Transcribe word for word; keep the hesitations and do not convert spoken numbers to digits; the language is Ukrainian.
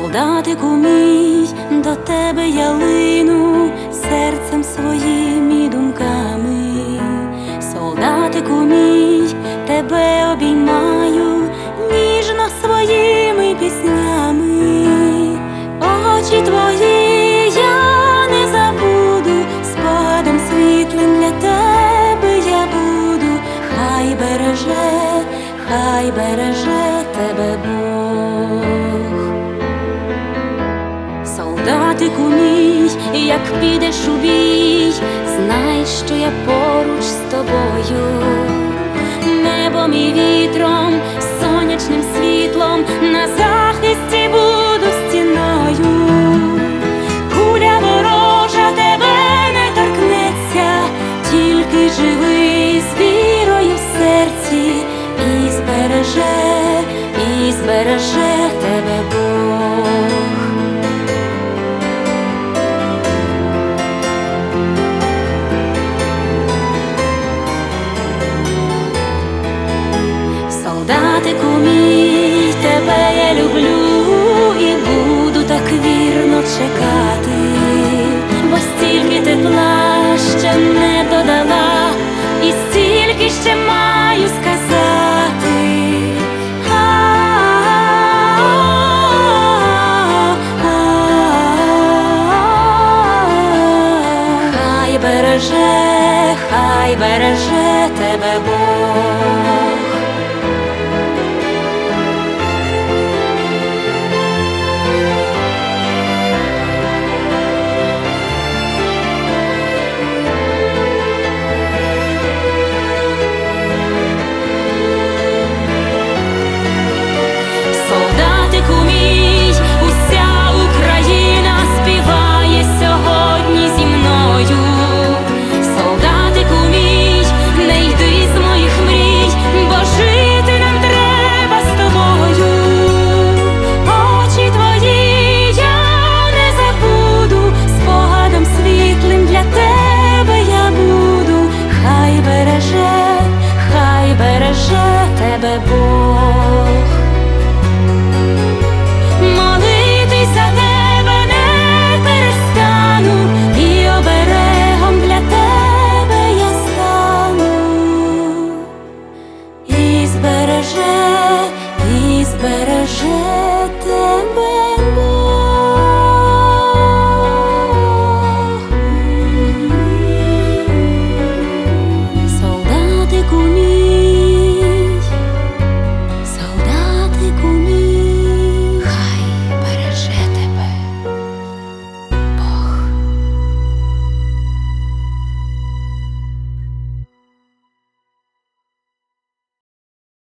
Солдатику мій, до тебе я лину серцем своїм і думками. Солдатику мій, тебе обіймаю ніжно своїми піснями. Очі твої я не забуду, спогадом світлим для тебе я буду. Хай береже, хай береже тебе Бог. Солдатику мій, як підеш у бій, знай, що я поруч з тобою. Небом і вітром, сонячним світлом, на захисті буду стіною. Куля ворожа тебе не торкнеться, тільки живи з вірою в серці, і збереже, і збереже тебе Бог. Солдатику мій, тебе я люблю і буду так вірно чекати, бо стільки тепла ще не додала, і стільки ще маю сказати. Хай береже, хай береже тебе Бог.